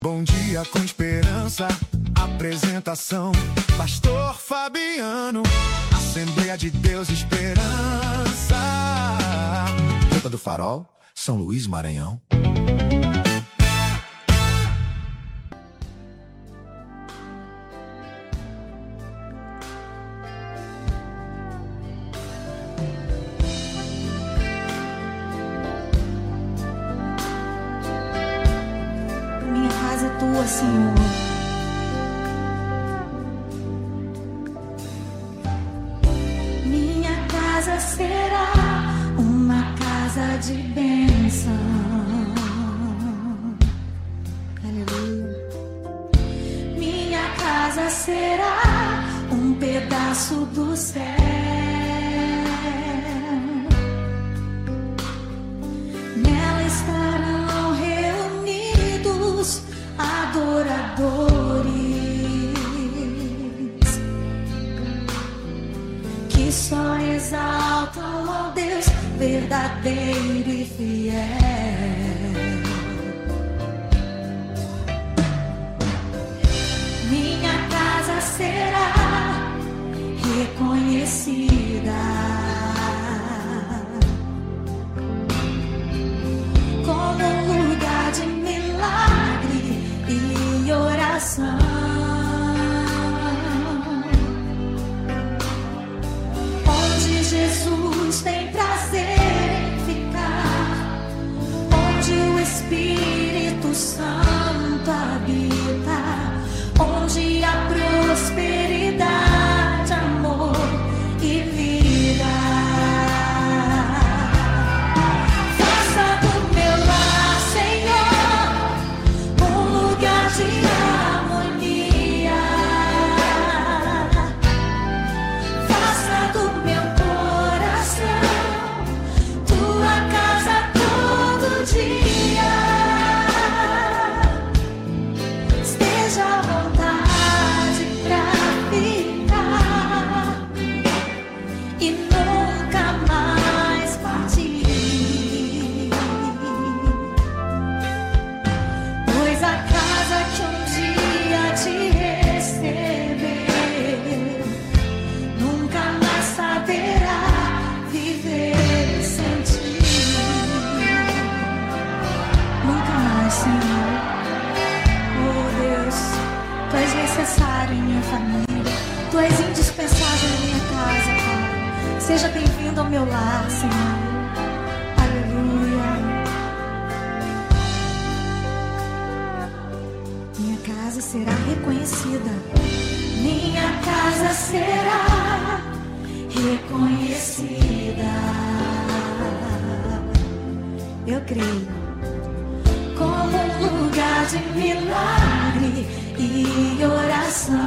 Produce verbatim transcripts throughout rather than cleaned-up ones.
Bom dia com esperança, apresentação, Pastor Fabiano, Assembleia de Deus Esperança. Rampa do Farol, São Luís, Maranhão. Tua, Senhor. Minha casa será uma casa de bênção. Aleluia. Minha casa será um pedaço do céu. Nela estarão reunidos adoradores que só exaltam ao Deus verdadeiro e fiel. Minha casa será reconhecida como um lugar de milagre e oração, onde Jesus tem prazer em ficar, onde o Espírito Santo habita, onde há prosperidade, amor e vida. Faça do meu lar, Senhor, um lugar de harmonia. Faça do meu coração tua casa todo dia. Esteja à vontade pra ficar e nunca mais partir, pois a casa que um dia te recebeu nunca mais saberá viver sem ti. Nunca mais, Senhor. Oh Deus, Tu és necessário em minha família, Tu és indispensável em minha casa, Pai. Seja bem-vindo ao meu lar, Senhor. Aleluia. Minha casa será reconhecida. Minha casa será reconhecida. Eu creio. Como um lugar de milagre e oração,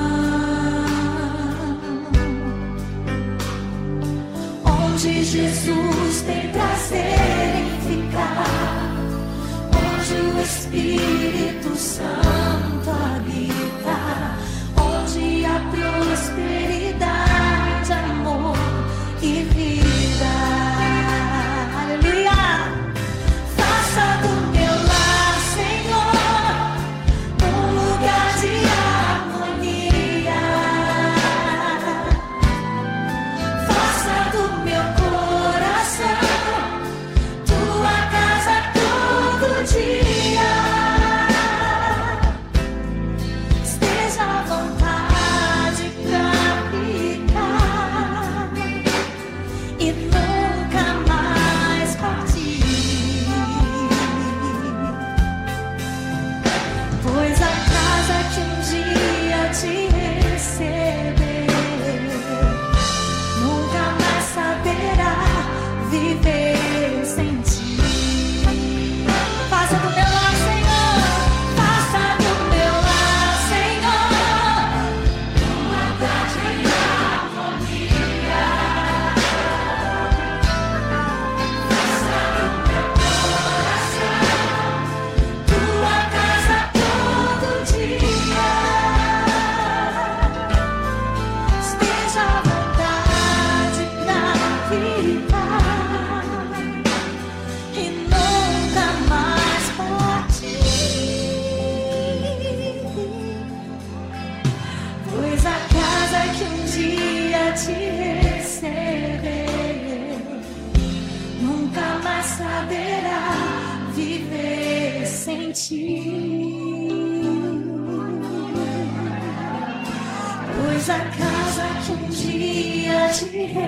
onde Jesus tem prazer em ficar, onde o Espírito Santo habita, onde há prosperidade, amor e vida. Aleluia. Faça do meu lar, Senhor, um lugar de harmonia. Faça do meu coração tua casa todo dia. sem ti. Pois a casa que um dia te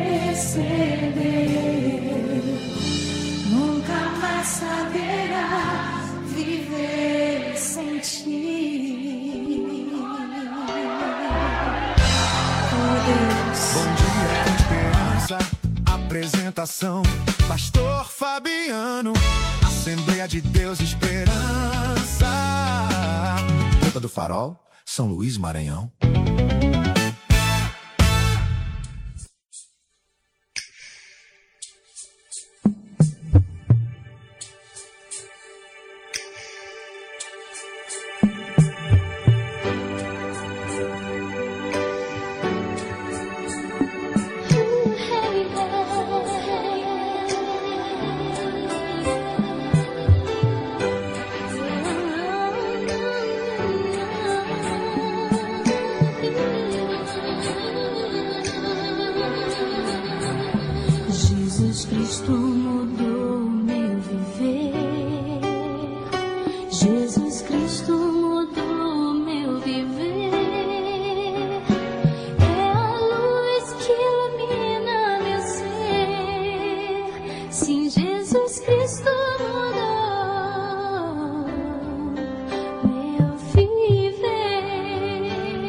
recebeu nunca mais saberá viver sem ti. Oh Deus. Bom dia com esperança, apresentação, Pastor Fabiano, Assembleia de Deus Esperança, Tampa do Farol, São Luís, Maranhão. Jesus Cristo mudou meu viver. Jesus Cristo mudou meu viver. É a luz que ilumina meu ser. Sim, Jesus Cristo mudou meu viver.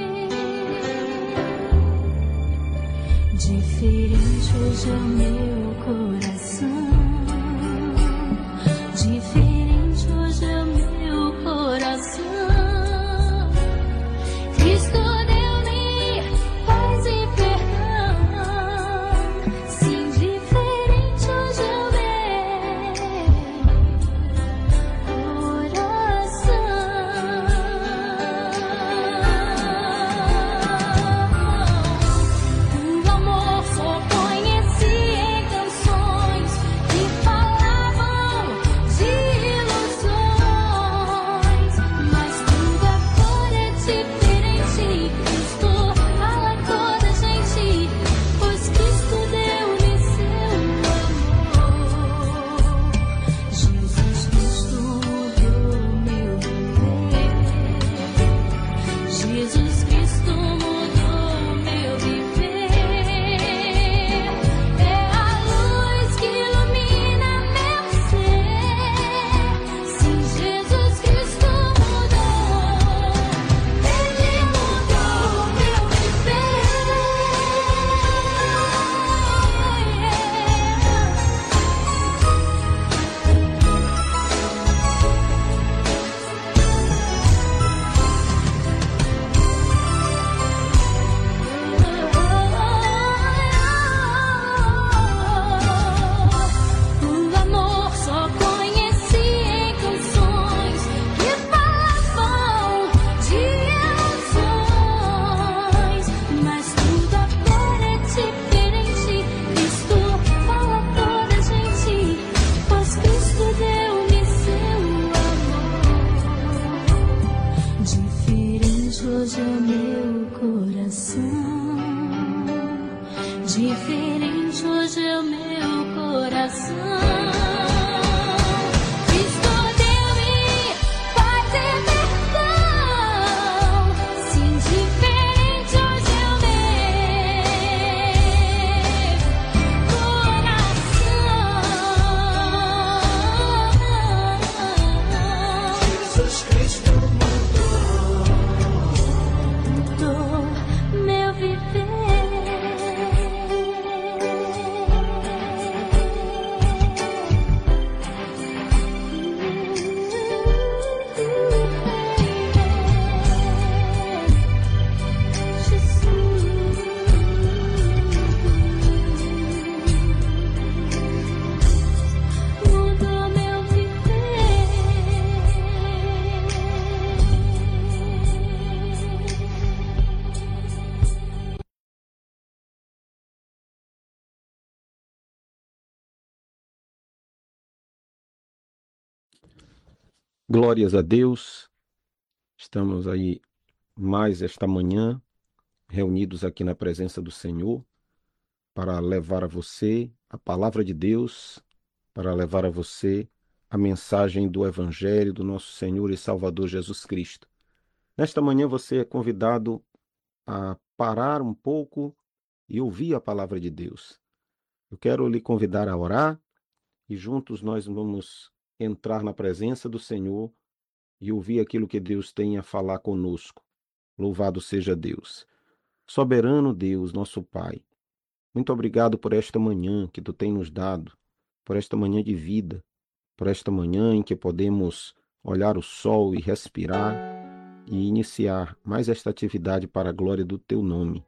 Diferente hoje é o meu coração. Diferente hoje é o meu coração. Cristo deu-me paz e perdão. Sim, diferente hoje é o meu coração. O amor só conheci em canções que falavam de ilusões, mas tudo agora é diferente. Cristo fala a toda gente, pois Cristo deu-me seu amor. Jesus Cristo mudou meu viver. Jesus Cristo mudou meu viver. É a luz que ilumina meu ser. Sim, Jesus Cristo mudou. Ele mudou meu O amor só conheci em canções que falavam de ilusões, mas tudo agora é diferente. Cristo fala a toda gente, pois Cristo deu-me seu amor. Diferente hoje é o meu coração. Diferente hoje é o meu coração. Cristo deu-me paz e perdão. Sim, diferente hoje é o meu coração. Jesus Cristo mudou meu viver. Mudou meu viver. Glórias a Deus, estamos aí mais esta manhã, reunidos aqui na presença do Senhor, para levar a você a palavra de Deus, para levar a você a mensagem do Evangelho do nosso Senhor e Salvador Jesus Cristo. Nesta manhã você é convidado a parar um pouco e ouvir a palavra de Deus. Eu quero lhe convidar a orar e juntos nós vamos entrar na presença do Senhor e ouvir aquilo que Deus tem a falar conosco. Louvado seja Deus. Soberano Deus, nosso Pai, muito obrigado por esta manhã que Tu tem nos dado, por esta manhã de vida, por esta manhã em que podemos olhar o sol e respirar e iniciar mais esta atividade para a glória do Teu nome.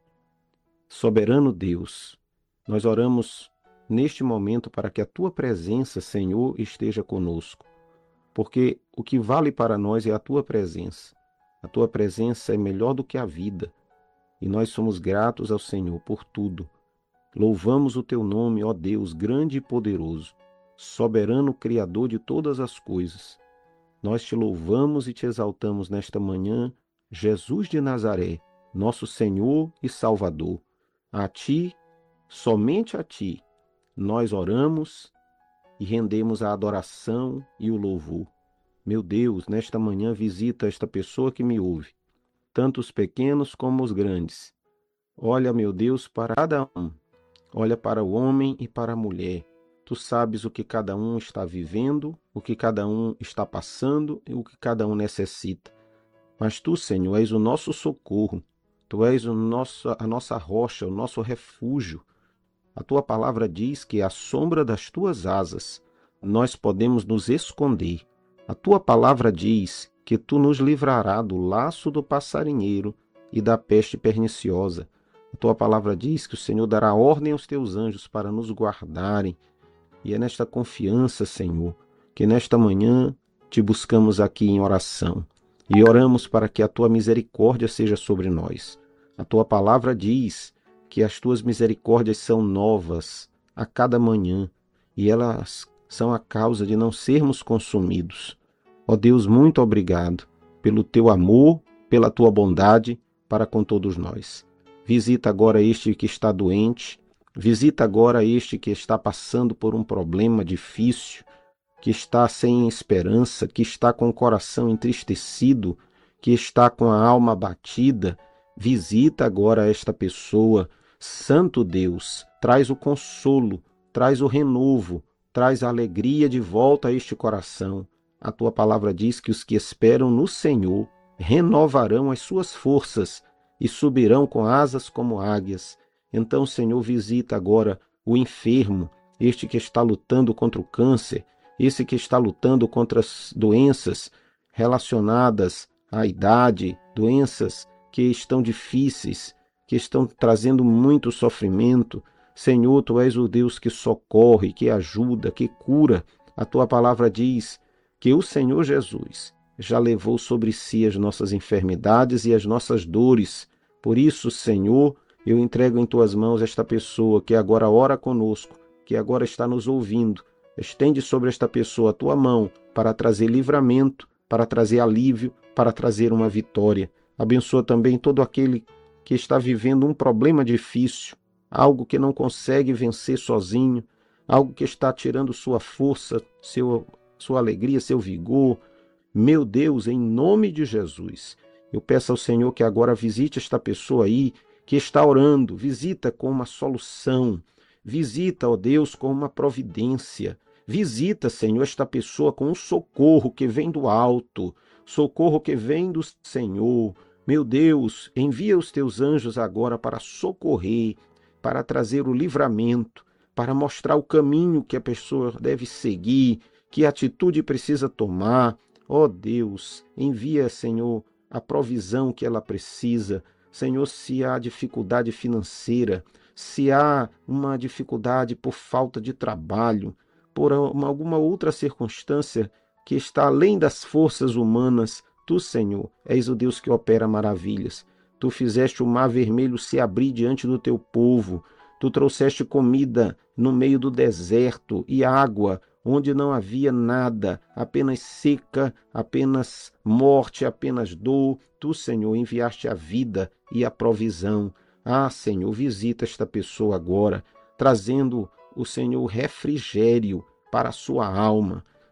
Soberano Deus, nós oramos neste momento para que a Tua presença, Senhor, esteja conosco, porque o que vale para nós é a Tua presença. A Tua presença é melhor do que a vida, e nós somos gratos ao Senhor por tudo. Louvamos o Teu nome, ó Deus, grande e poderoso, soberano Criador de todas as coisas. Nós Te louvamos e Te exaltamos nesta manhã, Jesus de Nazaré, nosso Senhor e Salvador. A Ti, somente a Ti, nós oramos e rendemos a adoração e o louvor. Meu Deus, nesta manhã visita esta pessoa que me ouve, tanto os pequenos como os grandes. Olha, meu Deus, para cada um. Olha para o homem e para a mulher. Tu sabes o que cada um está vivendo, o que cada um está passando e o que cada um necessita. Mas Tu, Senhor, és o nosso socorro. Tu és o nosso, a nossa rocha, o nosso refúgio. A Tua palavra diz que à sombra das Tuas asas nós podemos nos esconder. A Tua palavra diz que Tu nos livrarás do laço do passarinheiro e da peste perniciosa. A Tua palavra diz que o Senhor dará ordem aos Teus anjos para nos guardarem. E é nesta confiança, Senhor, que nesta manhã Te buscamos aqui em oração. E oramos para que a Tua misericórdia seja sobre nós. A Tua palavra diz que as Tuas misericórdias são novas a cada manhã, e elas são a causa de não sermos consumidos. Ó Deus, muito obrigado pelo Teu amor, pela Tua bondade para com todos nós. Visita agora este que está doente, visita agora este que está passando por um problema difícil, que está sem esperança, que está com o coração entristecido, que está com a alma abatida. Visita agora esta pessoa. Santo Deus, traz o consolo, traz o renovo, traz a alegria de volta a este coração. A Tua palavra diz que os que esperam no Senhor renovarão as suas forças e subirão com asas como águias. Então, Senhor, visita agora o enfermo, este que está lutando contra o câncer, esse que está lutando contra as doenças relacionadas à idade, doenças que estão difíceis, que estão trazendo muito sofrimento. Senhor, Tu és o Deus que socorre, que ajuda, que cura. A Tua palavra diz que o Senhor Jesus já levou sobre si as nossas enfermidades e as nossas dores. Por isso, Senhor, eu entrego em Tuas mãos esta pessoa que agora ora conosco, que agora está nos ouvindo. Estende sobre esta pessoa a Tua mão para trazer livramento, para trazer alívio, para trazer uma vitória. Abençoa também todo aquele que está vivendo um problema difícil, algo que não consegue vencer sozinho, algo que está tirando sua força, seu, sua alegria, seu vigor. Meu Deus, em nome de Jesus, eu peço ao Senhor que agora visite esta pessoa aí, que está orando. Visita com uma solução, visita, ó Deus, com uma providência. Visita, Senhor, esta pessoa com um socorro que vem do alto, socorro que vem do Senhor. Meu Deus, envia os Teus anjos agora para socorrer, para trazer o livramento, para mostrar o caminho que a pessoa deve seguir, que atitude precisa tomar. Ó Deus, envia, Senhor, a provisão que ela precisa. Senhor, se há dificuldade financeira, se há uma dificuldade por falta de trabalho, por uma, alguma outra circunstância que está além das forças humanas, Tu, Senhor, és o Deus que opera maravilhas. Tu fizeste o mar vermelho se abrir diante do Teu povo. Tu trouxeste comida no meio do deserto e água onde não havia nada, apenas seca, apenas morte, apenas dor. Tu, Senhor, enviaste a vida e a provisão. Ah, Senhor, visita esta pessoa agora, trazendo o Senhor refrigério para a sua alma.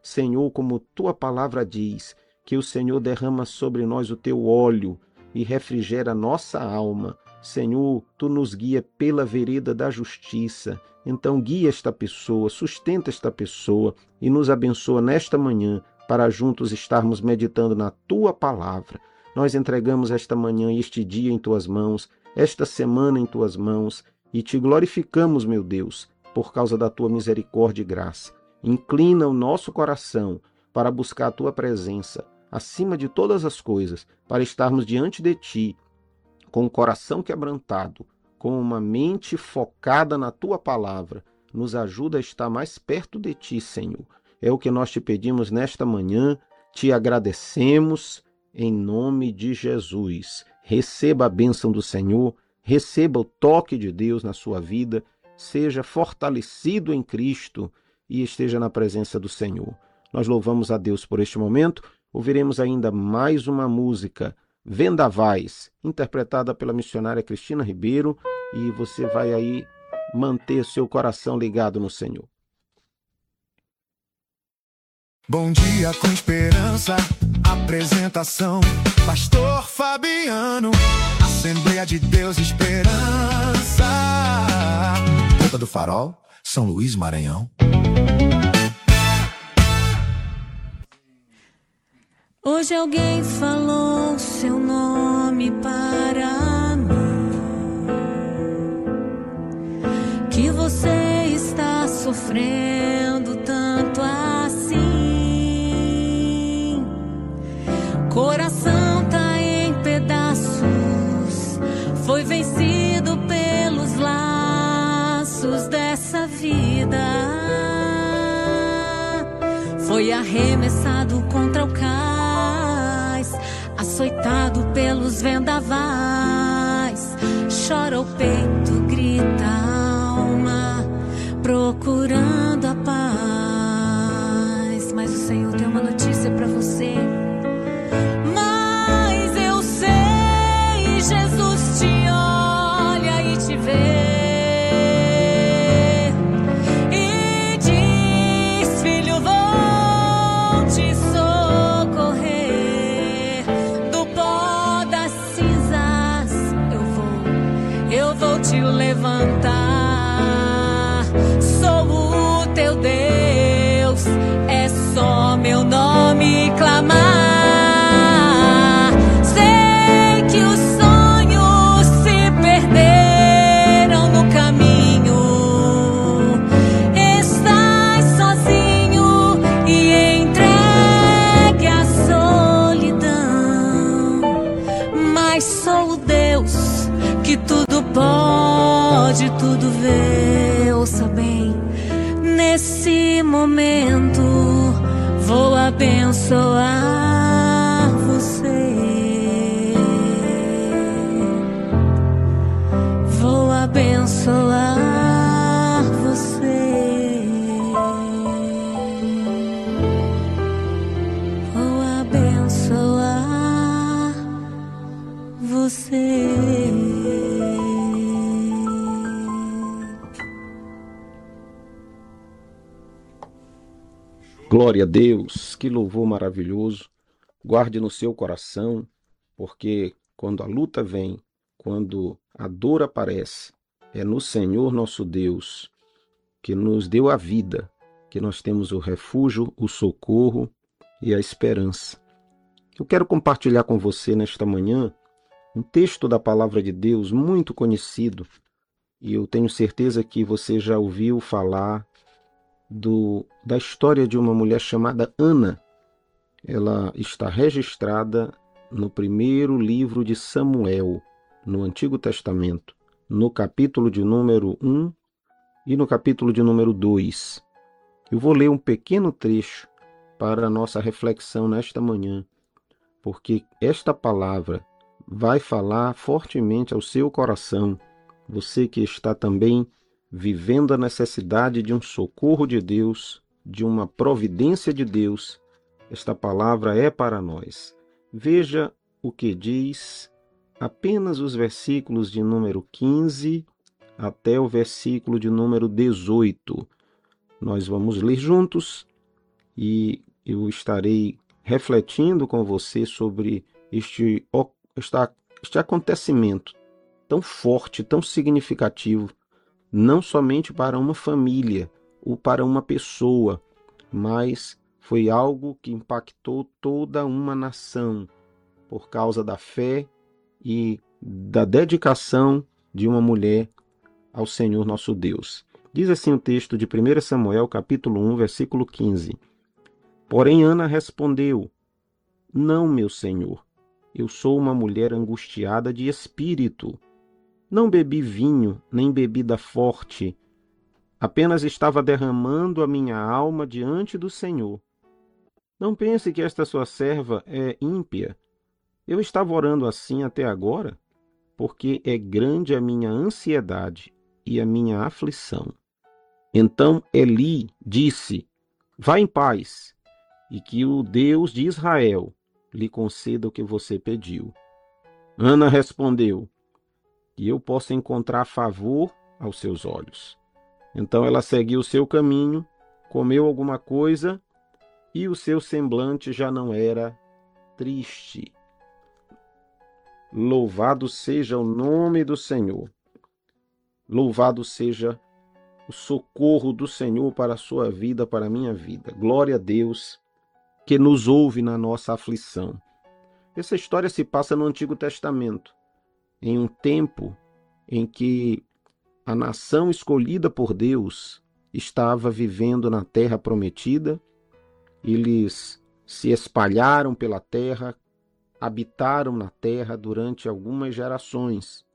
Senhor, como tua palavra diz, que o Senhor derrama sobre nós o teu óleo e refrigera a nossa alma. Senhor, tu nos guia pela vereda da justiça. Então guia esta pessoa, sustenta esta pessoa e nos abençoa nesta manhã para juntos estarmos meditando na tua palavra. Nós entregamos esta manhã e este dia em tuas mãos, esta semana em tuas mãos, e te glorificamos, meu Deus, por causa da tua misericórdia e graça. Inclina o nosso coração para buscar a tua presença, acima de todas as coisas, para estarmos diante de ti, com o coração quebrantado, com uma mente focada na tua palavra. Nos ajuda a estar mais perto de ti, Senhor. É o que nós te pedimos nesta manhã, te agradecemos, em nome de Jesus. Receba a bênção do Senhor, receba o toque de Deus na sua vida, seja fortalecido em Cristo e esteja na presença do Senhor. Nós louvamos a Deus por este momento. Ouviremos ainda mais uma música, Vendavais, interpretada pela missionária Cristina Ribeiro, e você vai aí manter seu coração ligado no Senhor. Bom dia com esperança, apresentação, Pastor Fabiano, Assembleia de Deus Esperança. Ponta do Farol, São Luís, Maranhão. Hoje alguém falou seu nome para mim, que você está sofrendo tanto assim. Coração tá em pedaços, foi vencido pelos laços dessa vida, foi arremessado contra o cais, açoitado pelos vendavais. Chora o peito, grita a alma, procurando a paz. Mas o Senhor tem uma notícia pra você. Mas eu sei, Jesus te olha e te vê. Te levantar, sou o teu Deus, é só meu nome clamar. Sei que os sonhos se perderam no caminho, estás sozinho e entregue à solidão, mas sou o Deus que tudo pode, tudo vê. Ouça bem, nesse momento vou abençoar você, vou abençoar você, vou abençoar você. Glória a Deus, que louvor maravilhoso. Guarde no seu coração, porque quando a luta vem, quando a dor aparece, é no Senhor nosso Deus, que nos deu a vida, que nós temos o refúgio, o socorro e a esperança. Eu quero compartilhar com você nesta manhã um texto da palavra de Deus muito conhecido, e eu tenho certeza que você já ouviu falar Do, da história de uma mulher chamada Ana. Ela está registrada no primeiro livro de Samuel, no Antigo Testamento, no capítulo de número um e no capítulo de número dois. Eu vou ler um pequeno trecho para a nossa reflexão nesta manhã, porque esta palavra vai falar fortemente ao seu coração, você que está também vivendo a necessidade de um socorro de Deus, de uma providência de Deus. Esta palavra é para nós. Veja o que diz apenas os versículos de número quinze até o versículo de número dezoito. Nós vamos ler juntos e eu estarei refletindo com você sobre este, este acontecimento tão forte, tão significativo, não somente para uma família ou para uma pessoa, mas foi algo que impactou toda uma nação por causa da fé e da dedicação de uma mulher ao Senhor nosso Deus. Diz assim o texto de primeiro Samuel, capítulo um, versículo quinze. Porém Ana respondeu: Não, meu senhor, eu sou uma mulher angustiada de espírito. Não bebi vinho, nem bebida forte. Apenas estava derramando a minha alma diante do Senhor. Não pense que esta sua serva é ímpia. Eu estava orando assim até agora, porque é grande a minha ansiedade e a minha aflição. Então Eli disse: Vá em paz, e que o Deus de Israel lhe conceda o que você pediu. Ana respondeu: Que eu possa encontrar favor aos seus olhos. Então ela seguiu o seu caminho, comeu alguma coisa, e o seu semblante já não era triste. Louvado seja o nome do Senhor. Louvado seja o socorro do Senhor para a sua vida, para a minha vida. Glória a Deus que nos ouve na nossa aflição. Essa história se passa no Antigo Testamento, em um tempo em que a nação escolhida por Deus estava vivendo na terra prometida. Eles se espalharam pela terra, habitaram na terra durante algumas gerações.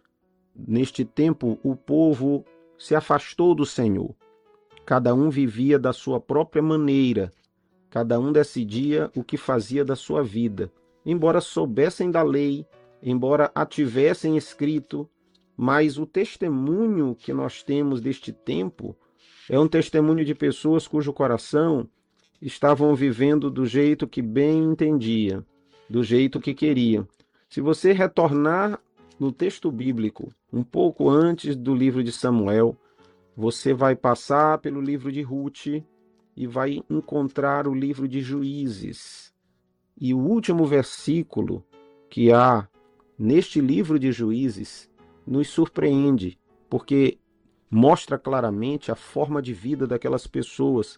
Neste tempo, o povo se afastou do Senhor. Cada um vivia da sua própria maneira. Cada um decidia o que fazia da sua vida. Embora soubessem da lei, embora a tivessem escrito, mas o testemunho que nós temos deste tempo é um testemunho de pessoas cujo coração estavam vivendo do jeito que bem entendia, do jeito que queriam. Se você retornar no texto bíblico, um pouco antes do livro de Samuel, você vai passar pelo livro de Ruth e vai encontrar o livro de Juízes. E o último versículo que há neste livro de Juízes nos surpreende, porque mostra claramente a forma de vida daquelas pessoas.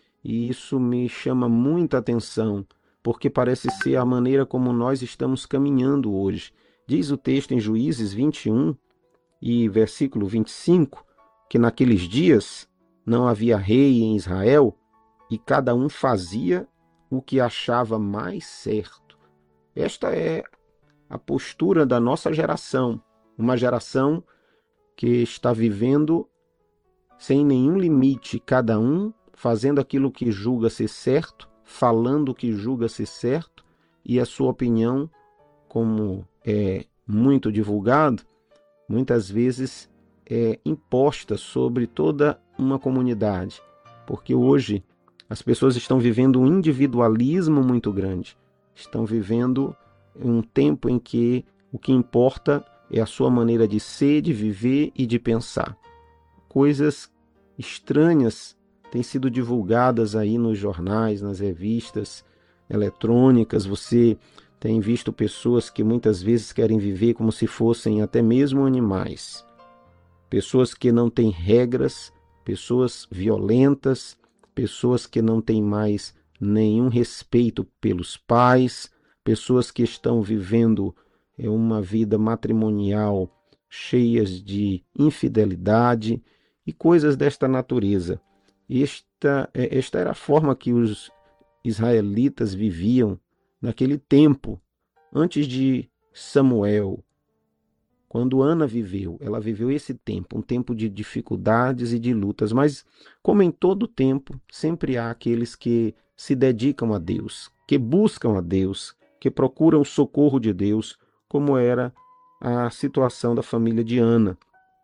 E isso me chama muita atenção, porque parece ser a maneira como nós estamos caminhando hoje. Diz o texto em Juízes vinte e um e versículo vinte e cinco, que naqueles dias não havia rei em Israel e cada um fazia o que achava mais certo. Esta é a postura da nossa geração, uma geração que está vivendo sem nenhum limite, cada um fazendo aquilo que julga ser certo, falando o que julga ser certo, e a sua opinião, como é muito divulgado, muitas vezes é imposta sobre toda uma comunidade, porque hoje as pessoas estão vivendo um individualismo muito grande, estão vivendo um tempo em que o que importa é a sua maneira de ser, de viver e de pensar. Coisas estranhas têm sido divulgadas aí nos jornais, nas revistas eletrônicas. Você tem visto pessoas que muitas vezes querem viver como se fossem até mesmo animais. Pessoas que não têm regras, pessoas violentas, pessoas que não têm mais nenhum respeito pelos pais, pessoas que estão vivendo uma vida matrimonial cheias de infidelidade e coisas desta natureza. Esta, esta era a forma que os israelitas viviam naquele tempo, antes de Samuel. Quando Ana viveu, ela viveu esse tempo, um tempo de dificuldades e de lutas, mas como em todo tempo, sempre há aqueles que se dedicam a Deus, que buscam a Deus, que procuram o socorro de Deus, como era a situação da família de Ana.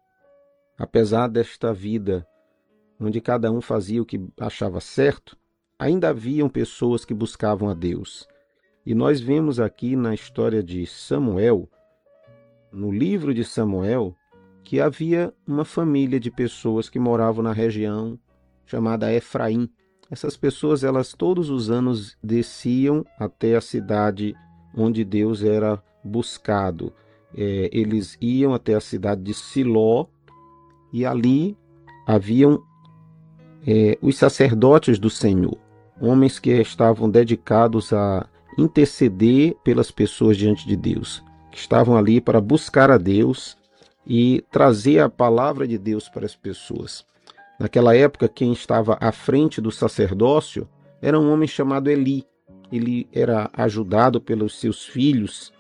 Apesar desta vida onde cada um fazia o que achava certo, ainda haviam pessoas que buscavam a Deus. E nós vemos aqui na história de Samuel, no livro de Samuel, que havia uma família de pessoas que moravam na região chamada Efraim. Essas pessoas, elas todos os anos desciam até a cidade onde Deus era buscado. É, eles iam até a cidade de Siló e ali haviam é, os sacerdotes do Senhor, homens que estavam dedicados a interceder pelas pessoas diante de Deus, que estavam ali para buscar a Deus e trazer a palavra de Deus para as pessoas. Naquela época, quem estava à frente do sacerdócio era um homem chamado Eli. Ele era ajudado pelos seus filhos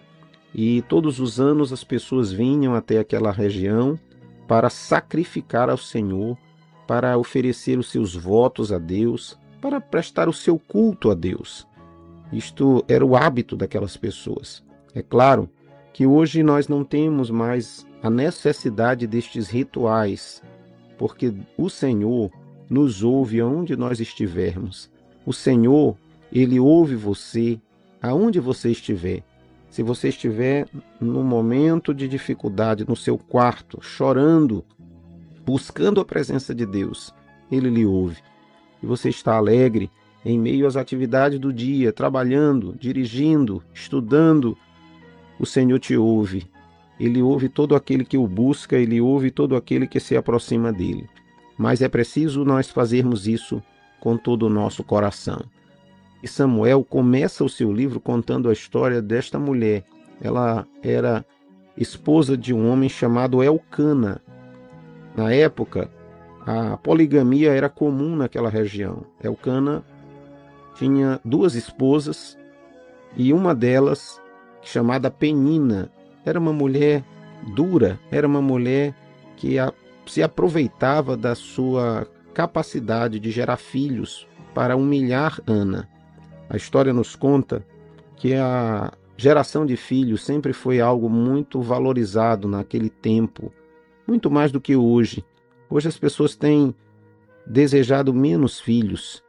e todos os anos as pessoas vinham até aquela região para sacrificar ao Senhor, para oferecer os seus votos a Deus, para prestar o seu culto a Deus. Isto era o hábito daquelas pessoas. É claro que hoje nós não temos mais a necessidade destes rituais, porque o Senhor nos ouve aonde nós estivermos. O Senhor, Ele ouve você aonde você estiver. Se você estiver num momento de dificuldade, no seu quarto, chorando, buscando a presença de Deus, Ele lhe ouve. E você está alegre em meio às atividades do dia, trabalhando, dirigindo, estudando, o Senhor te ouve. Ele ouve todo aquele que o busca, Ele ouve todo aquele que se aproxima dele. Mas é preciso nós fazermos isso com todo o nosso coração. E Samuel começa o seu livro contando a história desta mulher. Ela era esposa de um homem chamado Elcana. Na época, a poligamia era comum naquela região. Elcana tinha duas esposas e uma delas, chamada Penina, era uma mulher dura, era uma mulher que a, se aproveitava da sua capacidade de gerar filhos para humilhar Ana. A história nos conta que a geração de filhos sempre foi algo muito valorizado naquele tempo, muito mais do que hoje. Hoje as pessoas têm desejado menos filhos.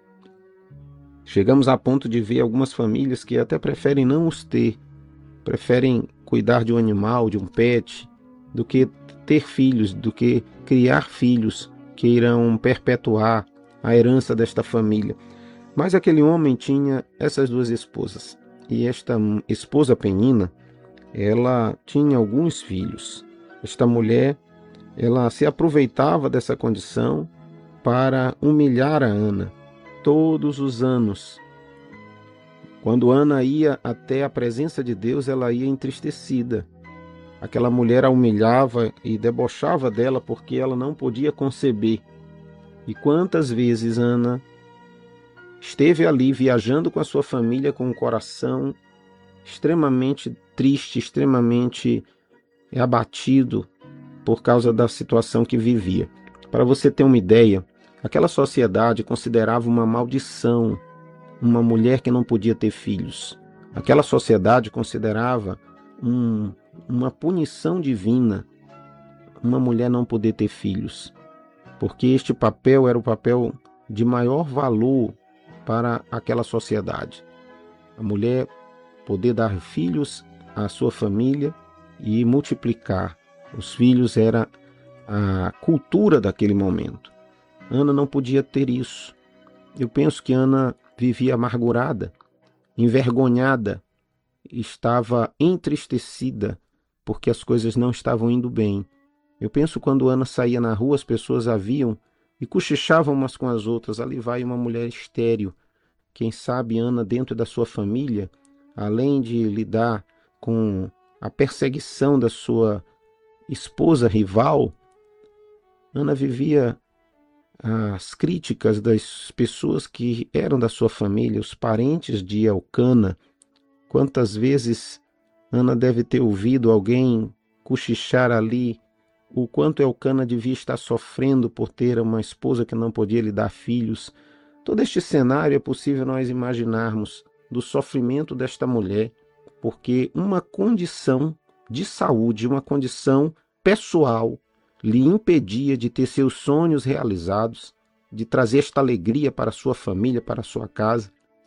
Chegamos a ponto de ver algumas famílias que até preferem não os ter, preferem cuidar de um animal, de um pet, do que ter filhos, do que criar filhos que irão perpetuar a herança desta família. Mas aquele homem tinha essas duas esposas. E esta esposa Penina, ela tinha alguns filhos. Esta mulher, ela se aproveitava dessa condição para humilhar a Ana todos os anos. Quando Ana ia até a presença de Deus, ela ia entristecida. Aquela mulher a humilhava e debochava dela porque ela não podia conceber. E quantas vezes Ana esteve ali viajando com a sua família com o coração extremamente triste, extremamente abatido por causa da situação que vivia. Para você ter uma ideia, aquela sociedade considerava uma maldição uma mulher que não podia ter filhos. Aquela sociedade considerava um, uma punição divina uma mulher não poder ter filhos, porque este papel era o papel de maior valor para aquela sociedade. A mulher poder dar filhos à sua família e multiplicar. Os filhos era a cultura daquele momento. Ana não podia ter isso. Eu penso que Ana vivia amargurada, envergonhada, estava entristecida porque as coisas não estavam indo bem. Eu penso quando Ana saía na rua, as pessoas a viam e cochichavam umas com as outras. Ali vai uma mulher estéril. Quem sabe Ana, dentro da sua família, além de lidar com a perseguição da sua esposa rival, Ana vivia as críticas das pessoas que eram da sua família, os parentes de Elcana. Quantas vezes Ana deve ter ouvido alguém cochichar ali o quanto Elcana devia estar sofrendo por ter uma esposa que não podia lhe dar filhos. Todo este cenário é possível nós imaginarmos do sofrimento desta mulher, porque uma condição de saúde, uma condição pessoal, lhe impedia de ter seus sonhos realizados, de trazer esta alegria para a sua família, para a sua casa.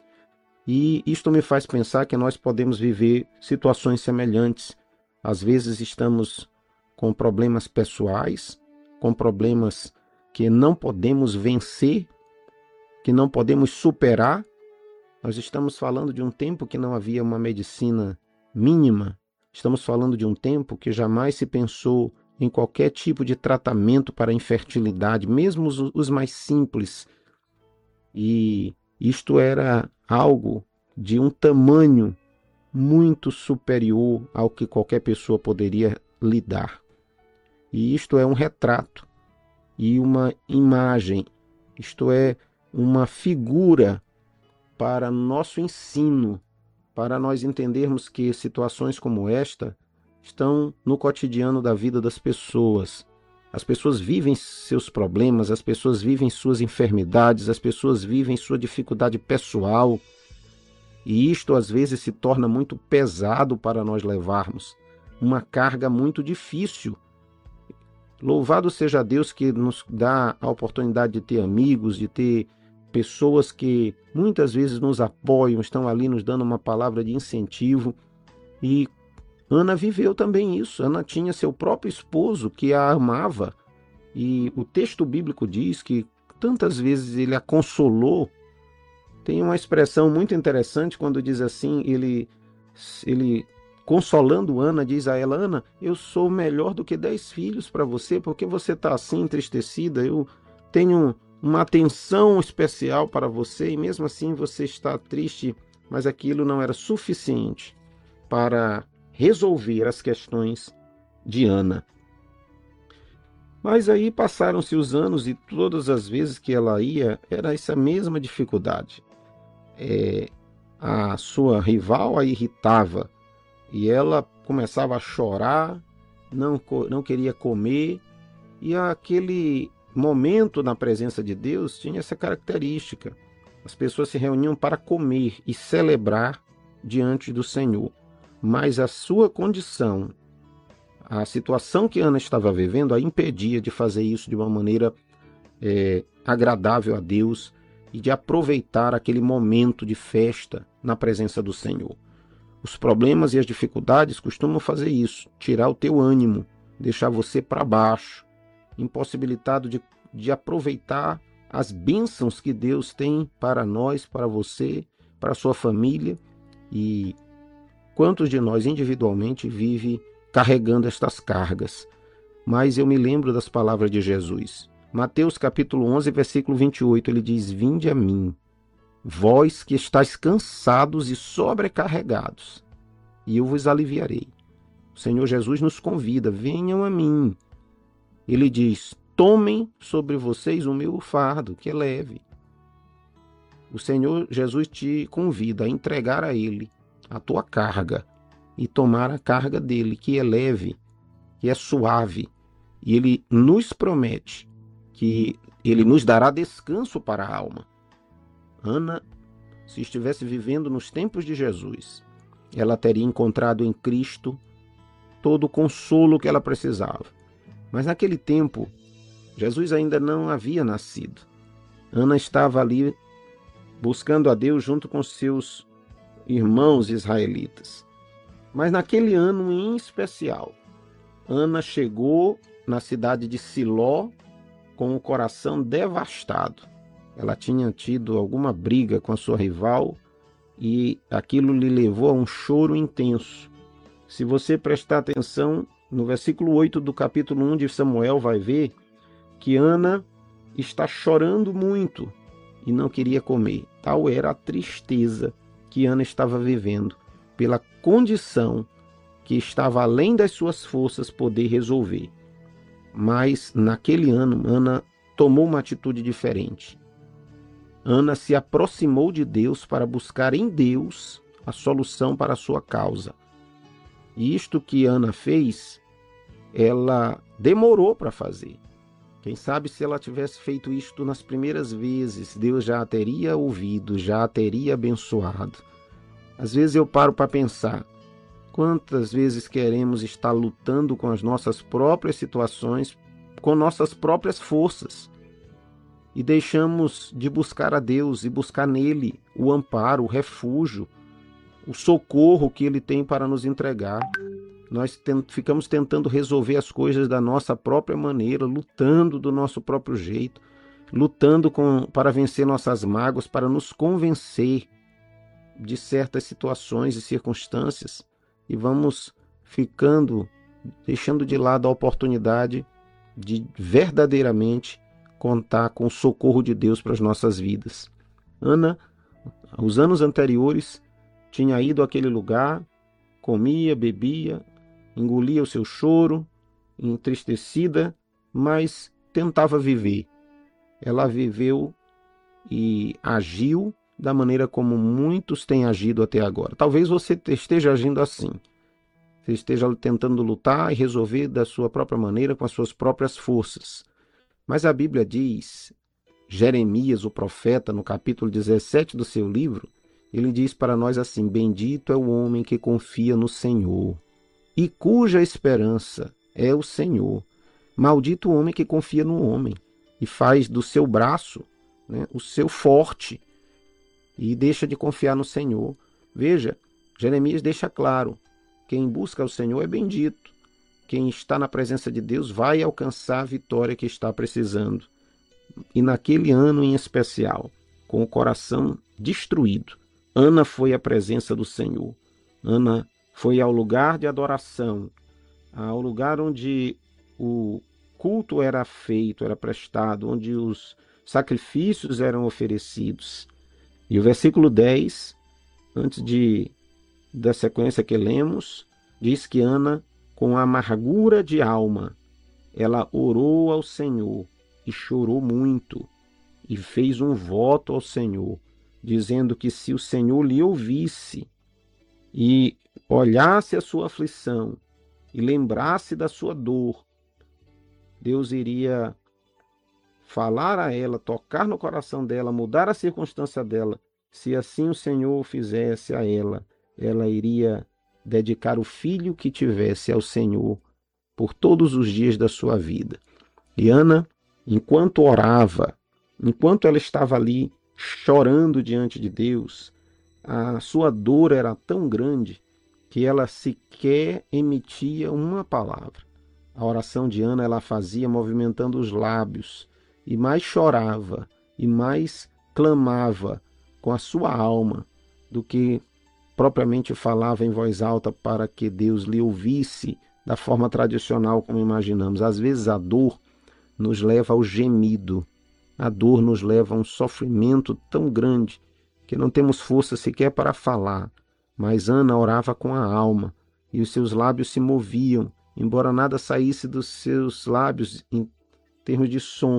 E isto me faz pensar que nós podemos viver situações semelhantes. Às vezes estamos com problemas pessoais, com problemas que não podemos vencer, que não podemos superar. Nós estamos falando de um tempo que não havia uma medicina mínima. Estamos falando de um tempo que jamais se pensou em qualquer tipo de tratamento para a infertilidade, mesmo os, os mais simples. E isto era algo de um tamanho muito superior ao que qualquer pessoa poderia lidar. E isto é um retrato e uma imagem, isto é uma figura para nosso ensino, para nós entendermos que situações como esta estão no cotidiano da vida das pessoas. As pessoas vivem seus problemas, as pessoas vivem suas enfermidades, as pessoas vivem sua dificuldade pessoal. E isto às vezes se torna muito pesado para nós levarmos, uma carga muito difícil. Louvado seja Deus que nos dá a oportunidade de ter amigos, de ter pessoas que muitas vezes nos apoiam, estão ali nos dando uma palavra de incentivo. E Ana viveu também isso. Ana tinha seu próprio esposo que a amava. E o texto bíblico diz que tantas vezes ele a consolou. Tem uma expressão muito interessante quando diz assim, ele, ele consolando Ana, diz a ela: Ana, eu sou melhor do que dez filhos para você, porque você está assim entristecida, eu tenho uma atenção especial para você e mesmo assim você está triste, mas aquilo não era suficiente para resolver as questões de Ana. Mas aí passaram-se os anos e todas as vezes que ela ia, era essa mesma dificuldade. É, a sua rival a irritava e ela começava a chorar, não, não queria comer, e aquele momento na presença de Deus tinha essa característica. As pessoas se reuniam para comer e celebrar diante do Senhor, mas a sua condição, a situação que Ana estava vivendo, a impedia de fazer isso de uma maneira é, agradável a Deus e de aproveitar aquele momento de festa na presença do Senhor. Os problemas e as dificuldades costumam fazer isso, tirar o teu ânimo, deixar você para baixo, impossibilitado de, de aproveitar as bênçãos que Deus tem para nós, para você, para a sua família. E quantos de nós individualmente vive carregando estas cargas? Mas eu me lembro das palavras de Jesus. Mateus capítulo onze, versículo vinte e oito, ele diz: Vinde a mim, vós que estáis cansados e sobrecarregados, e eu vos aliviarei. O Senhor Jesus nos convida: venham a mim. Ele diz: tomem sobre vocês o meu fardo, que é leve. O Senhor Jesus te convida a entregar a Ele a tua carga e tomar a carga dele, que é leve, que é suave. E Ele nos promete que Ele nos dará descanso para a alma. Ana, se estivesse vivendo nos tempos de Jesus, ela teria encontrado em Cristo todo o consolo que ela precisava. Mas naquele tempo, Jesus ainda não havia nascido. Ana estava ali buscando a Deus junto com seus irmãos israelitas. Mas naquele ano em especial, Ana chegou na cidade de Siló com o coração devastado. Ela tinha tido alguma briga com a sua rival e aquilo lhe levou a um choro intenso. Se você prestar atenção, no versículo oito do capítulo um de Samuel, vai ver que Ana está chorando muito e não queria comer. Tal era a tristeza que Ana estava vivendo pela condição que estava além das suas forças poder resolver. Mas naquele ano, Ana tomou uma atitude diferente. Ana se aproximou de Deus para buscar em Deus a solução para a sua causa. E isto que Ana fez, ela demorou para fazer. Quem sabe se ela tivesse feito isto nas primeiras vezes, Deus já a teria ouvido, já a teria abençoado. Às vezes eu paro para pensar, quantas vezes queremos estar lutando com as nossas próprias situações, com nossas próprias forças, e deixamos de buscar a Deus e buscar nele o amparo, o refúgio, o socorro que Ele tem para nos entregar. Nós tent- ficamos tentando resolver as coisas da nossa própria maneira, lutando do nosso próprio jeito, lutando com, para vencer nossas mágoas, para nos convencer de certas situações e circunstâncias, e vamos ficando, deixando de lado a oportunidade de verdadeiramente contar com o socorro de Deus para as nossas vidas. Ana, os anos anteriores, tinha ido àquele lugar, comia, bebia, engolia o seu choro, entristecida, mas tentava viver. Ela viveu e agiu da maneira como muitos têm agido até agora. Talvez você esteja agindo assim. Você esteja tentando lutar e resolver da sua própria maneira, com as suas próprias forças. Mas a Bíblia diz, Jeremias, o profeta, no capítulo dezessete do seu livro, ele diz para nós assim: bendito é o homem que confia no Senhor e cuja esperança é o Senhor. Maldito o homem que confia no homem e faz do seu braço, né, o seu forte, e deixa de confiar no Senhor. Veja, Jeremias deixa claro, quem busca o Senhor é bendito. Quem está na presença de Deus vai alcançar a vitória que está precisando. E naquele ano em especial, com o coração destruído, Ana foi à presença do Senhor. Ana foi ao lugar de adoração, ao lugar onde o culto era feito, era prestado, onde os sacrifícios eram oferecidos. E o versículo dez, antes de, da sequência que lemos, diz que Ana, com amargura de alma, ela orou ao Senhor e chorou muito e fez um voto ao Senhor, dizendo que se o Senhor lhe ouvisse e olhasse a sua aflição e lembrasse da sua dor, Deus iria falar a ela, tocar no coração dela, mudar a circunstância dela. Se assim o Senhor fizesse a ela, ela iria dedicar o filho que tivesse ao Senhor por todos os dias da sua vida. E Ana, enquanto orava, enquanto ela estava ali chorando diante de Deus, a sua dor era tão grande que ela sequer emitia uma palavra. A oração de Ana ela fazia movimentando os lábios, e mais chorava, e mais clamava com a sua alma, do que propriamente falava em voz alta para que Deus lhe ouvisse da forma tradicional como imaginamos. Às vezes a dor nos leva ao gemido, a dor nos leva a um sofrimento tão grande que não temos força sequer para falar. Mas Ana orava com a alma, e os seus lábios se moviam, embora nada saísse dos seus lábios em termos de som.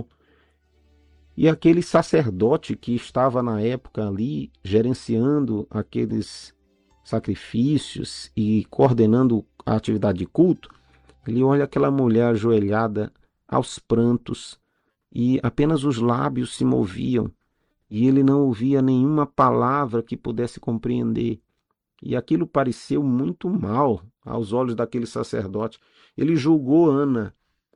E aquele sacerdote que estava na época ali, gerenciando aqueles sacrifícios e coordenando a atividade de culto, ele olha aquela mulher ajoelhada aos prantos, e apenas os lábios se moviam, e ele não ouvia nenhuma palavra que pudesse compreender. E aquilo pareceu muito mal aos olhos daquele sacerdote. Ele julgou Ana,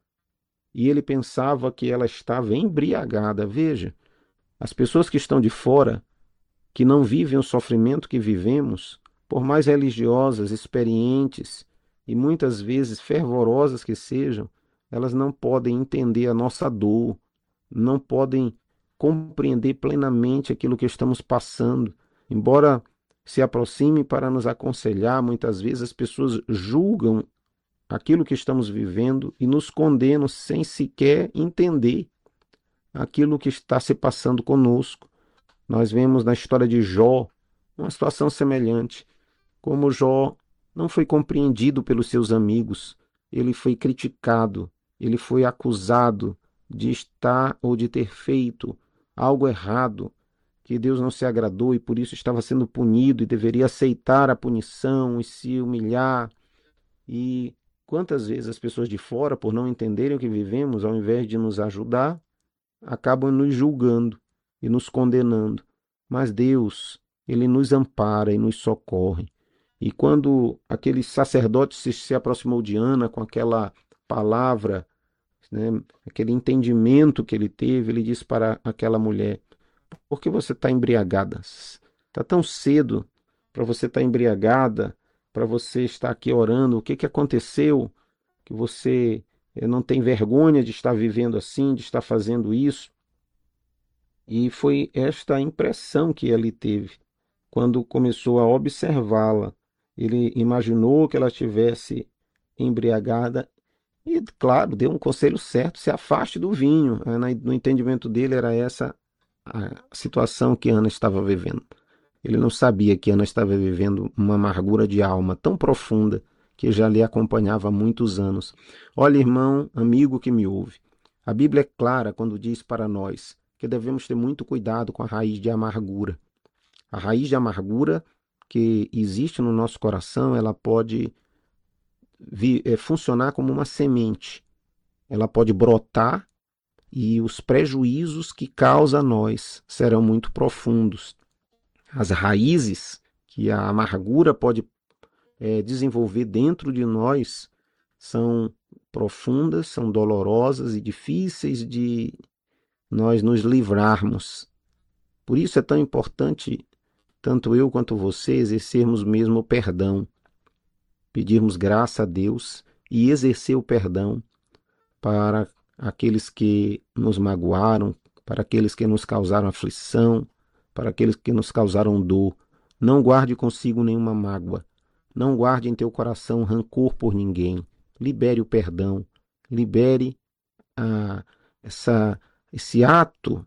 e ele pensava que ela estava embriagada. Veja, as pessoas que estão de fora, que não vivem o sofrimento que vivemos, por mais religiosas, experientes e muitas vezes fervorosas que sejam, elas não podem entender a nossa dor, não podem compreender plenamente aquilo que estamos passando. Embora se aproximem para nos aconselhar, muitas vezes as pessoas julgam aquilo que estamos vivendo e nos condenam sem sequer entender aquilo que está se passando conosco. Nós vemos na história de Jó uma situação semelhante. Como Jó não foi compreendido pelos seus amigos, ele foi criticado, ele foi acusado de estar ou de ter feito algo errado, que Deus não se agradou e por isso estava sendo punido e deveria aceitar a punição e se humilhar. E quantas vezes as pessoas de fora, por não entenderem o que vivemos, ao invés de nos ajudar, acabam nos julgando e nos condenando. Mas Deus, Ele nos ampara e nos socorre. E quando aquele sacerdote se, se aproximou de Ana com aquela palavra, né, aquele entendimento que ele teve, ele disse para aquela mulher: por que você está embriagada? Está tão cedo para você estar embriagada, para você estar aqui orando. O que, que aconteceu? Que você não tem vergonha de estar vivendo assim, de estar fazendo isso? E foi esta a impressão que ele teve quando começou a observá-la. Ele imaginou que ela estivesse embriagada e, claro, deu um conselho certo: se afaste do vinho. No entendimento dele, era essa a situação que Ana estava vivendo. Ele não sabia que Ana estava vivendo uma amargura de alma tão profunda que já lhe acompanhava há muitos anos. Olha, irmão, amigo que me ouve, a Bíblia é clara quando diz para nós que devemos ter muito cuidado com a raiz de amargura. A raiz de amargura que existe no nosso coração, ela pode vir, é, funcionar como uma semente. Ela pode brotar e os prejuízos que causa a nós serão muito profundos. As raízes que a amargura pode é, desenvolver dentro de nós são profundas, são dolorosas e difíceis de nós nos livrarmos. Por isso é tão importante, tanto eu quanto você, exercermos mesmo o perdão, pedirmos graça a Deus e exercer o perdão para aqueles que nos magoaram, para aqueles que nos causaram aflição, para aqueles que nos causaram dor. Não guarde consigo nenhuma mágoa. Não guarde em teu coração rancor por ninguém. Libere o perdão. Libere a, essa, esse ato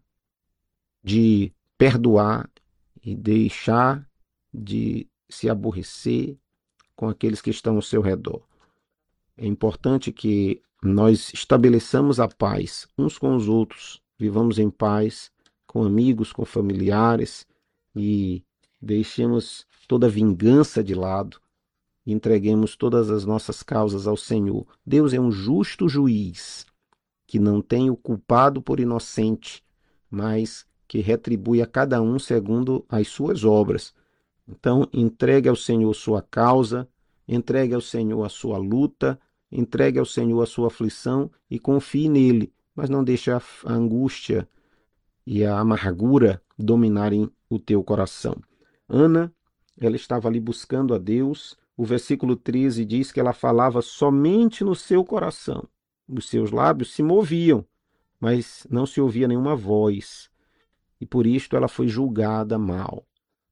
de perdoar e deixar de se aborrecer com aqueles que estão ao seu redor. É importante que nós estabeleçamos a paz uns com os outros, vivamos em paz com amigos, com familiares e deixemos toda vingança de lado e entreguemos todas as nossas causas ao Senhor. Deus é um justo juiz que não tem o culpado por inocente, mas que retribui a cada um segundo as suas obras. Então, entregue ao Senhor sua causa, entregue ao Senhor a sua luta, entregue ao Senhor a sua aflição e confie nele, mas não deixe a angústia e a amargura dominarem o teu coração. Ana, ela estava ali buscando a Deus. O versículo treze diz que ela falava somente no seu coração. Os seus lábios se moviam, mas não se ouvia nenhuma voz. E por isto ela foi julgada mal.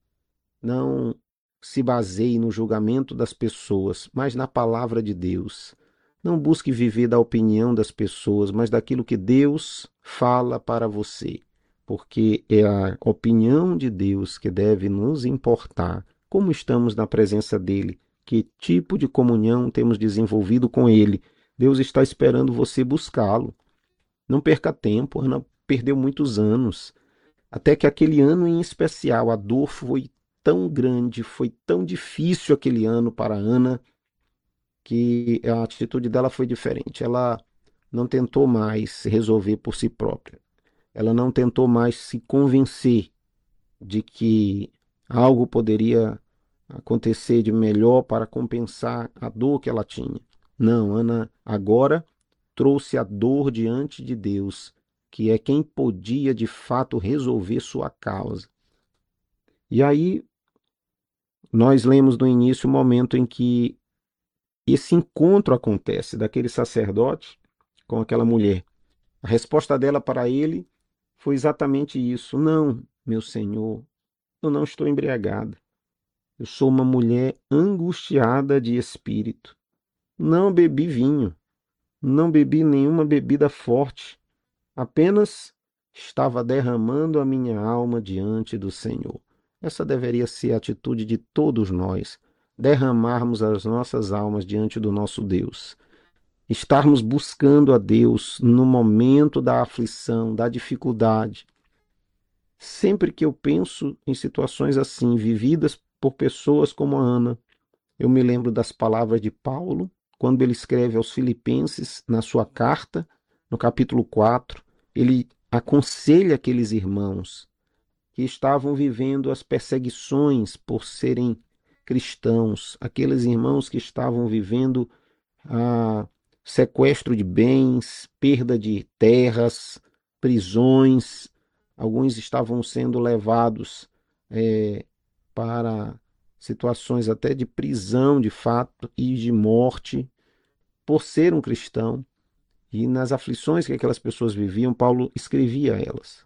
Não se baseie no julgamento das pessoas, mas na palavra de Deus. Não busque viver da opinião das pessoas, mas daquilo que Deus fala para você. Porque é a opinião de Deus que deve nos importar. Como estamos na presença dele? Que tipo de comunhão temos desenvolvido com ele? Deus está esperando você buscá-lo. Não perca tempo. Ana perdeu muitos anos. Até que aquele ano em especial, a dor foi tão grande, foi tão difícil aquele ano para Ana, que a atitude dela foi diferente. Ela não tentou mais resolver por si própria. Ela não tentou mais se convencer de que algo poderia acontecer de melhor para compensar a dor que ela tinha. Não, Ana agora trouxe a dor diante de Deus, que é quem podia de fato resolver sua causa. E aí nós lemos no início o momento em que esse encontro acontece, daquele sacerdote com aquela mulher. A resposta dela para ele foi exatamente isso: não, meu senhor, eu não estou embriagada. Eu sou uma mulher angustiada de espírito. Não bebi vinho, não bebi nenhuma bebida forte, apenas estava derramando a minha alma diante do Senhor. Essa deveria ser a atitude de todos nós, derramarmos as nossas almas diante do nosso Deus. Estarmos buscando a Deus no momento da aflição, da dificuldade. Sempre que eu penso em situações assim, vividas por pessoas como a Ana, eu me lembro das palavras de Paulo, quando ele escreve aos Filipenses, na sua carta, no capítulo quatro, ele aconselha aqueles irmãos que estavam vivendo as perseguições por serem cristãos, aqueles irmãos que estavam vivendo a sequestro de bens, perda de terras, prisões. Alguns estavam sendo levados é, para situações até de prisão, de fato, e de morte, por ser um cristão. E nas aflições que aquelas pessoas viviam, Paulo escrevia a elas.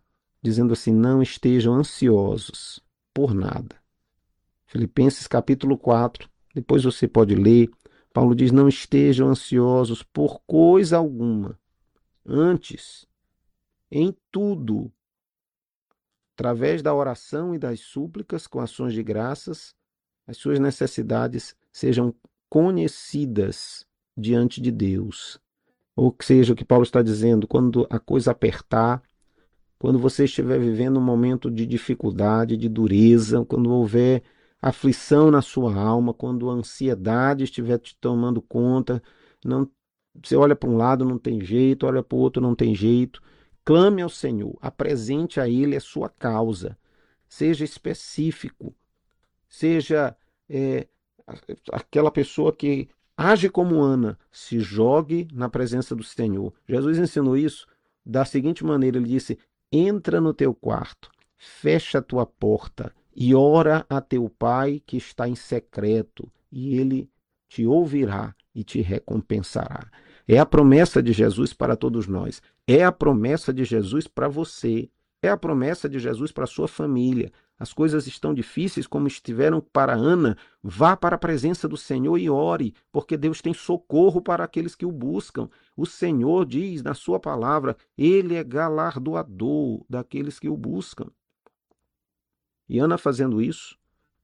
dizendo assim: não estejam ansiosos por nada. Filipenses capítulo quatro, depois você pode ler. Paulo diz: não estejam ansiosos por coisa alguma. Antes, em tudo, através da oração e das súplicas, com ações de graças, as suas necessidades sejam conhecidas diante de Deus. Ou seja, o que Paulo está dizendo, quando a coisa apertar, quando você estiver vivendo um momento de dificuldade, de dureza, quando houver aflição na sua alma, quando a ansiedade estiver te tomando conta, não, você olha para um lado, não tem jeito, olha para o outro, não tem jeito, clame ao Senhor, apresente a Ele a sua causa, seja específico, seja é, aquela pessoa que age como Ana, se jogue na presença do Senhor. Jesus ensinou isso da seguinte maneira, ele disse: entra no teu quarto, fecha a tua porta e ora a teu pai que está em secreto, e ele te ouvirá e te recompensará. É a promessa de Jesus para todos nós. É a promessa de Jesus para você. É a promessa de Jesus para a sua família. As coisas estão difíceis como estiveram para Ana. Vá para a presença do Senhor e ore, porque Deus tem socorro para aqueles que o buscam. O Senhor diz na sua palavra: Ele é galardoador daqueles que o buscam. E Ana, fazendo isso,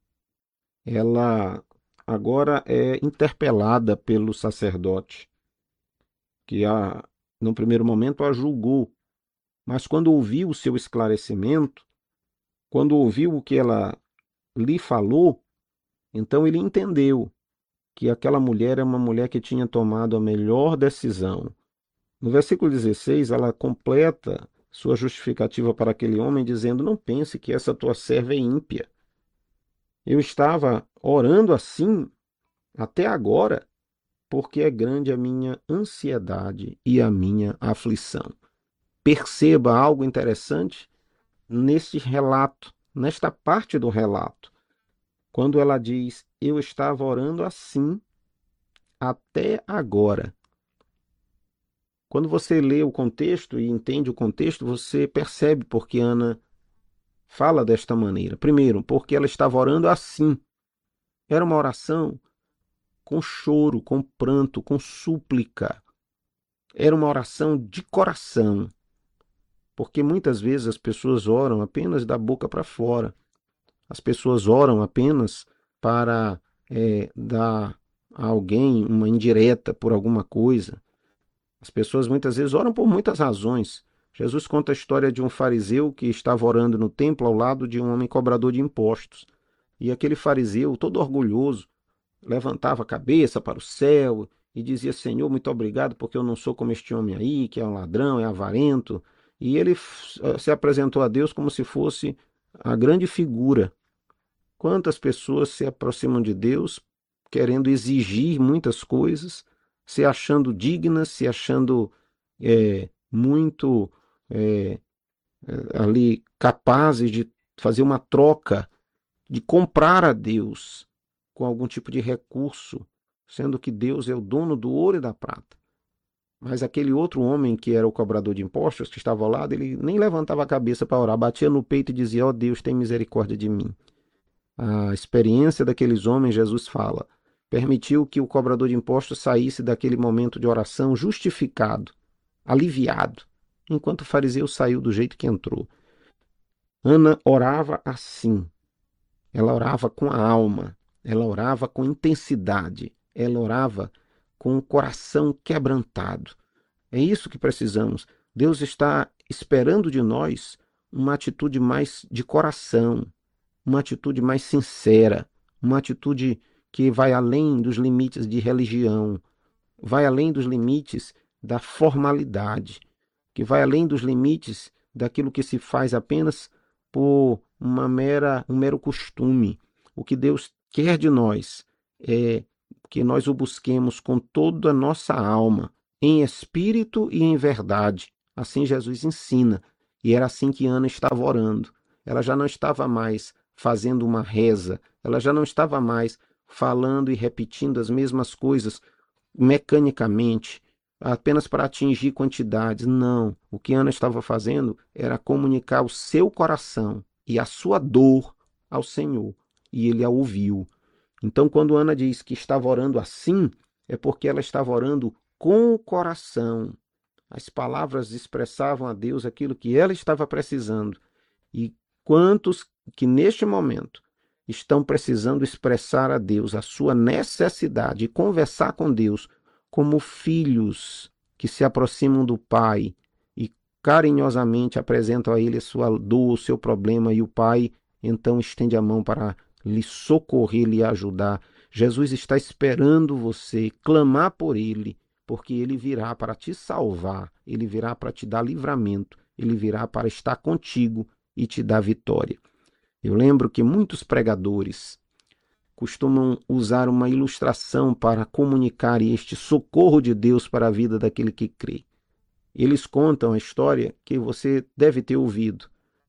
ela agora é interpelada pelo sacerdote, que a, no primeiro momento a julgou, mas quando ouviu o seu esclarecimento, quando ouviu o que ela lhe falou, então ele entendeu que aquela mulher é uma mulher que tinha tomado a melhor decisão. No versículo dezesseis, ela completa sua justificativa para aquele homem, dizendo: não pense que essa tua serva é ímpia. Eu estava orando assim até agora, porque é grande a minha ansiedade e a minha aflição. Perceba algo interessante neste relato, nesta parte do relato, quando ela diz: eu estava orando assim até agora. Quando você lê o contexto e entende o contexto, você percebe por que Ana fala desta maneira. Primeiro, porque ela estava orando assim. Era uma oração com choro, com pranto, com súplica. Era uma oração de coração. Porque muitas vezes as pessoas oram apenas da boca para fora. As pessoas oram apenas para é, dar a alguém uma indireta por alguma coisa. As pessoas muitas vezes oram por muitas razões. Jesus conta a história de um fariseu que estava orando no templo ao lado de um homem cobrador de impostos. E aquele fariseu, todo orgulhoso, levantava a cabeça para o céu e dizia: Senhor, muito obrigado porque eu não sou como este homem aí, que é um ladrão, é avarento. E ele se apresentou a Deus como se fosse a grande figura. Quantas pessoas se aproximam de Deus querendo exigir muitas coisas, se achando dignas, se achando é, muito é, ali capazes de fazer uma troca, de comprar a Deus com algum tipo de recurso, sendo que Deus é o dono do ouro e da prata. Mas aquele outro homem que era o cobrador de impostos, que estava ao lado, ele nem levantava a cabeça para orar, batia no peito e dizia: ó oh, Deus, tem misericórdia de mim. A experiência daqueles homens, Jesus fala, permitiu que o cobrador de impostos saísse daquele momento de oração justificado, aliviado, enquanto o fariseu saiu do jeito que entrou. Ana orava assim. Ela orava com a alma, ela orava com intensidade, ela orava com o coração quebrantado. É isso que precisamos. Deus está esperando de nós uma atitude mais de coração, uma atitude mais sincera, uma atitude que vai além dos limites de religião, vai além dos limites da formalidade, que vai além dos limites daquilo que se faz apenas por uma mera, um mero costume. O que Deus quer de nós é que nós o busquemos com toda a nossa alma, em espírito e em verdade. Assim Jesus ensina. E era assim que Ana estava orando. Ela já não estava mais fazendo uma reza, ela já não estava mais falando e repetindo as mesmas coisas mecanicamente, apenas para atingir quantidades. Não. O que Ana estava fazendo era comunicar o seu coração e a sua dor ao Senhor. E ele a ouviu. Então, quando Ana diz que estava orando assim, é porque ela estava orando com o coração. As palavras expressavam a Deus aquilo que ela estava precisando. E quantos que neste momento estão precisando expressar a Deus a sua necessidade e conversar com Deus como filhos que se aproximam do Pai e carinhosamente apresentam a Ele a sua dor, o seu problema, e o Pai então estende a mão para lhe socorrer, lhe ajudar. Jesus está esperando você clamar por Ele, porque Ele virá para te salvar, Ele virá para te dar livramento, Ele virá para estar contigo e te dar vitória. Eu lembro que muitos pregadores costumam usar uma ilustração para comunicar este socorro de Deus para a vida daquele que crê. Eles contam a história que você deve ter ouvido,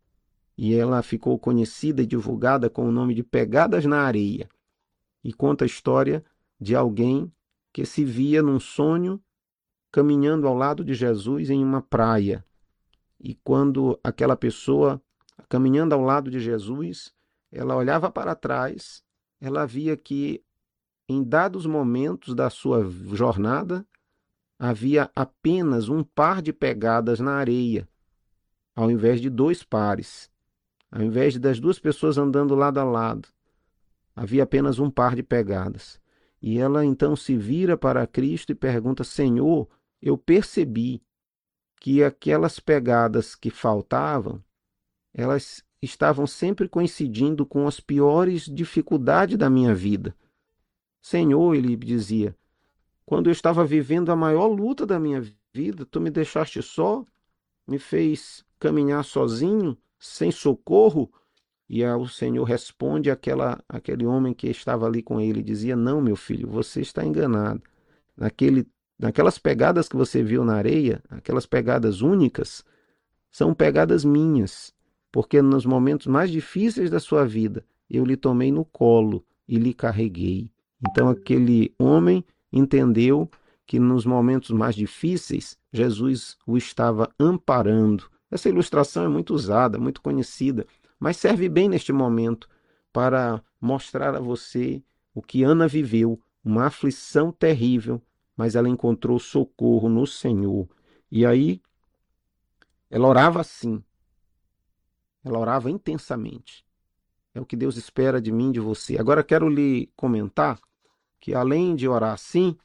e ela ficou conhecida e divulgada com o nome de Pegadas na Areia. E conta a história de alguém que se via num sonho caminhando ao lado de Jesus em uma praia. E quando aquela pessoa, caminhando ao lado de Jesus, ela olhava para trás, ela via que em dados momentos da sua jornada havia apenas um par de pegadas na areia, ao invés de dois pares. Ao invés das duas pessoas andando lado a lado, havia apenas um par de pegadas. E ela então se vira para Cristo e pergunta: Senhor, eu percebi que aquelas pegadas que faltavam, elas estavam sempre coincidindo com as piores dificuldades da minha vida. Senhor, ele dizia, quando eu estava vivendo a maior luta da minha vida, tu me deixaste só, me fez caminhar sozinho, sem socorro. E o Senhor responde àquela, àquele homem que estava ali com ele, dizia: não, meu filho, você está enganado. Naquele, naquelas pegadas que você viu na areia, aquelas pegadas únicas, são pegadas minhas, porque nos momentos mais difíceis da sua vida, eu lhe tomei no colo e lhe carreguei. Então aquele homem entendeu que nos momentos mais difíceis, Jesus o estava amparando. Essa ilustração é muito usada, muito conhecida, mas serve bem neste momento para mostrar a você o que Ana viveu, uma aflição terrível, mas ela encontrou socorro no Senhor. E aí, ela orava assim, ela orava intensamente. É o que Deus espera de mim e de você. Agora quero lhe comentar que além de orar assim,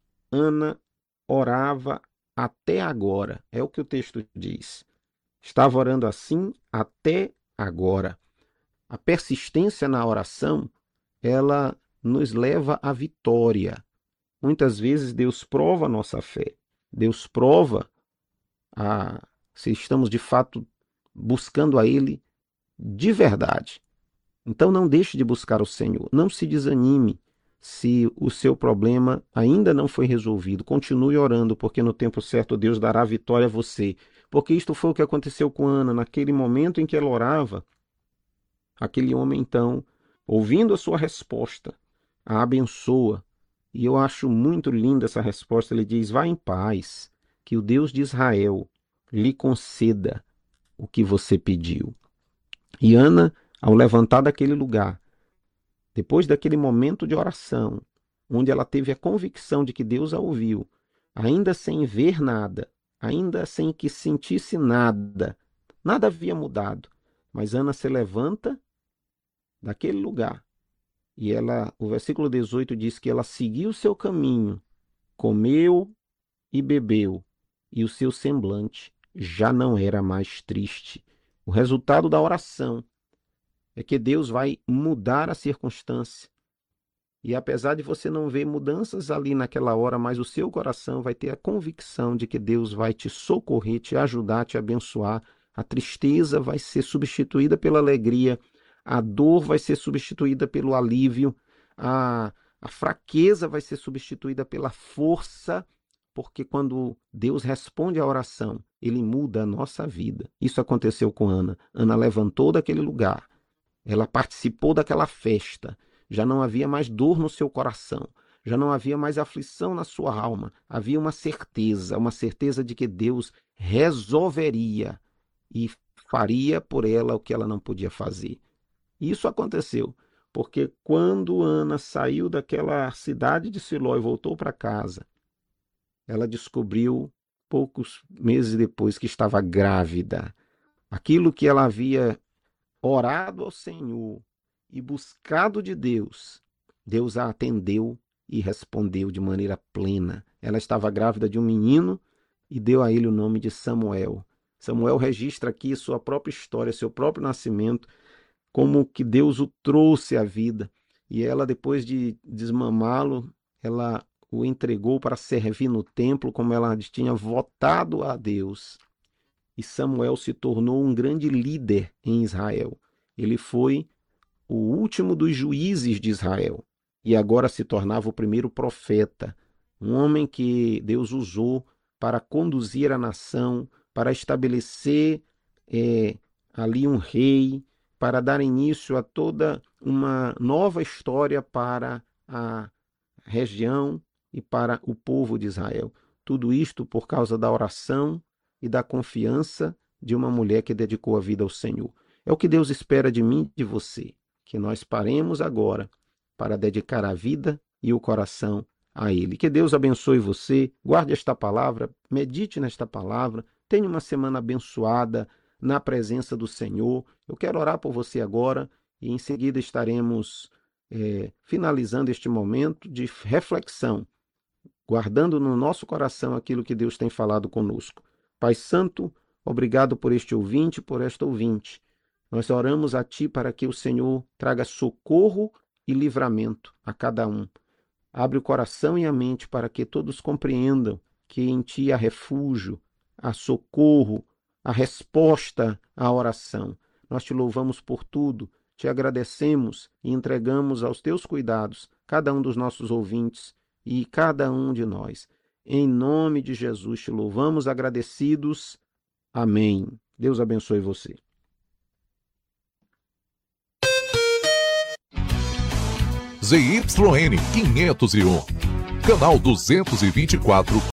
Ana orava até agora. É o que o texto diz. Estava orando assim até agora. A persistência na oração, ela nos leva à vitória. Muitas vezes Deus prova a nossa fé. Deus prova a, se estamos de fato buscando a Ele de verdade. Então não deixe de buscar o Senhor. Não se desanime se o seu problema ainda não foi resolvido. Continue orando, porque no tempo certo Deus dará vitória a você. Porque isto foi o que aconteceu com Ana. Naquele momento em que ela orava, aquele homem então, ouvindo a sua resposta, a abençoa. E eu acho muito linda essa resposta. Ele diz: vá em paz, que o Deus de Israel lhe conceda o que você pediu. E Ana, ao levantar daquele lugar, depois daquele momento de oração, onde ela teve a convicção de que Deus a ouviu, ainda sem ver nada, ainda sem que sentisse nada, nada havia mudado, mas Ana se levanta daquele lugar e ela, o versículo dezoito diz que ela seguiu o seu caminho, comeu e bebeu, e o seu semblante já não era mais triste. O resultado da oração é que Deus vai mudar a circunstância. E apesar de você não ver mudanças ali naquela hora, mas o seu coração vai ter a convicção de que Deus vai te socorrer, te ajudar, te abençoar. A tristeza vai ser substituída pela alegria, a dor vai ser substituída pelo alívio, a, a fraqueza vai ser substituída pela força, porque quando Deus responde à oração, Ele muda a nossa vida. Isso aconteceu com Ana. Ana levantou daquele lugar, ela participou daquela festa, já não havia mais dor no seu coração, Já não havia mais aflição na sua alma. Havia uma certeza, uma certeza de que Deus resolveria e faria por ela o que ela não podia fazer. E isso aconteceu, porque quando Ana saiu daquela cidade de Siló e voltou para casa, ela descobriu, poucos meses depois, que estava grávida. Aquilo que ela havia orado ao Senhor e buscado de Deus, Deus a atendeu e respondeu de maneira plena. Ela estava grávida de um menino e deu a ele o nome de Samuel. Samuel registra aqui sua própria história, seu próprio nascimento, como que Deus o trouxe à vida. E ela, depois de desmamá-lo, ela o entregou para servir no templo, como ela tinha votado a Deus. E Samuel se tornou um grande líder em Israel. Ele foi o último dos juízes de Israel e agora se tornava o primeiro profeta, um homem que Deus usou para conduzir a nação, para estabelecer é, ali um rei, para dar início a toda uma nova história para a região e para o povo de Israel. Tudo isto por causa da oração e da confiança de uma mulher que dedicou a vida ao Senhor. É o que Deus espera de mim e de você, que nós paremos agora para dedicar a vida e o coração a Ele. Que Deus abençoe você, guarde esta palavra, medite nesta palavra, tenha uma semana abençoada na presença do Senhor. Eu quero orar por você agora e em seguida estaremos é, finalizando este momento de reflexão, guardando no nosso coração aquilo que Deus tem falado conosco. Pai Santo, obrigado por este ouvinte, por esta ouvinte. Nós oramos a Ti para que o Senhor traga socorro e livramento a cada um. Abre o coração e a mente para que todos compreendam que em Ti há refúgio, há socorro, há resposta à oração. Nós Te louvamos por tudo, Te agradecemos e entregamos aos Teus cuidados cada um dos nossos ouvintes e cada um de nós. Em nome de Jesus Te louvamos agradecidos. Amém. Deus abençoe você. Z Y N quinhentos e um, canal duzentos e vinte e quatro,